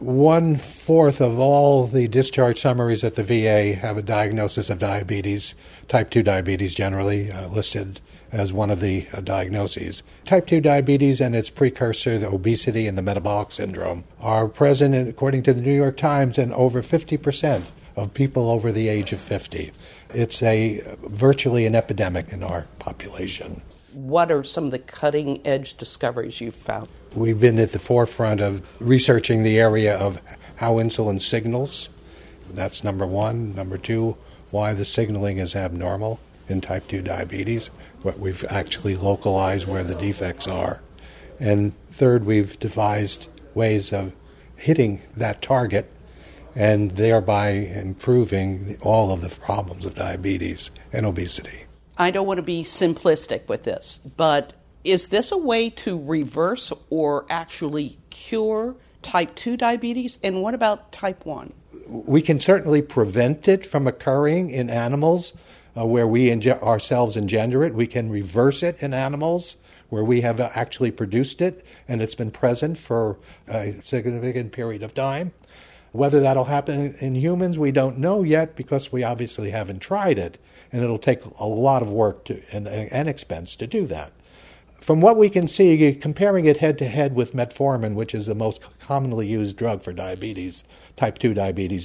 1/4 of all the discharge summaries at the VA have a diagnosis of diabetes, type 2 diabetes generally listed as one of the diagnoses. Type 2 diabetes and its precursor, the obesity and the metabolic syndrome, are present, according to the New York Times, in over 50% of people over the age of 50. It's virtually an epidemic in our population. What are some of the cutting-edge discoveries you've found? We've been at the forefront of researching the area of how insulin signals. That's number one. Number two, why the signaling is abnormal in type 2 diabetes. We've actually localized where the defects are. And third, we've devised ways of hitting that target and thereby improving all of the problems of diabetes and obesity. I don't want to be simplistic with this, but is this a way to reverse or actually cure type 2 diabetes? And what about type 1? We can certainly prevent it from occurring in animals where we ourselves engender it. We can reverse it in animals where we have actually produced it and it's been present for a significant period of time. Whether that'll happen in humans, we don't know yet because we obviously haven't tried it, and it'll take a lot of work and expense to do that. From what we can see, comparing it head-to-head with metformin, which is the most commonly used drug for diabetes, type 2 diabetes,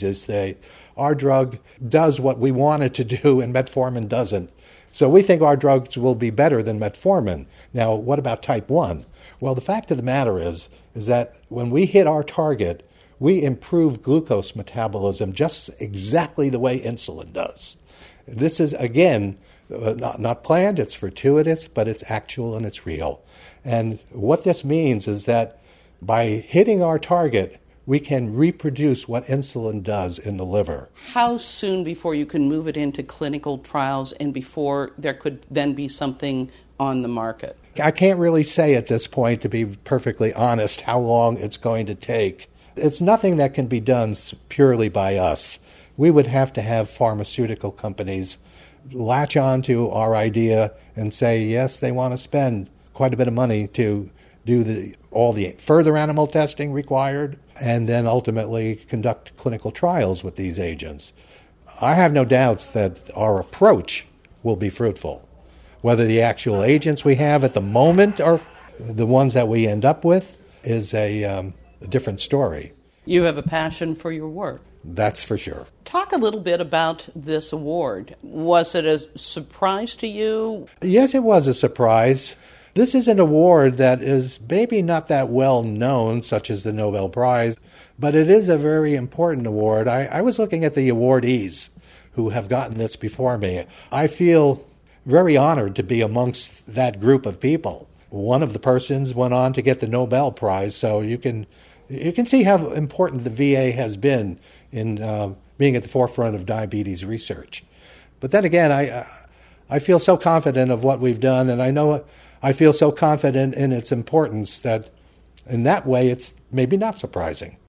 our drug does what we want it to do and metformin doesn't. So we think our drugs will be better than metformin. Now, what about type 1? Well, the fact of the matter is that when we hit our target, we improve glucose metabolism just exactly the way insulin does. This is, again, not planned, it's fortuitous, but it's actual and it's real. And what this means is that by hitting our target, we can reproduce what insulin does in the liver. How soon before you can move it into clinical trials and before there could then be something on the market? I can't really say at this point, to be perfectly honest, how long it's going to take. It's nothing that can be done purely by us. We would have to have pharmaceutical companies latch on to our idea and say, yes, they want to spend quite a bit of money to do all the further animal testing required and then ultimately conduct clinical trials with these agents. I have no doubts that our approach will be fruitful. Whether the actual agents we have at the moment or the ones that we end up with is a different story. You have a passion for your work. That's for sure. Talk a little bit about this award. Was it a surprise to you? Yes, it was a surprise. This is an award that is maybe not that well known, such as the Nobel Prize, but it is a very important award. I was looking at the awardees who have gotten this before me. I feel very honored to be amongst that group of people. One of the persons went on to get the Nobel Prize, so you can see how important the VA has been in being at the forefront of diabetes research. But then again, I feel so confident of what we've done, and I feel so confident in its importance that in that way it's maybe not surprising.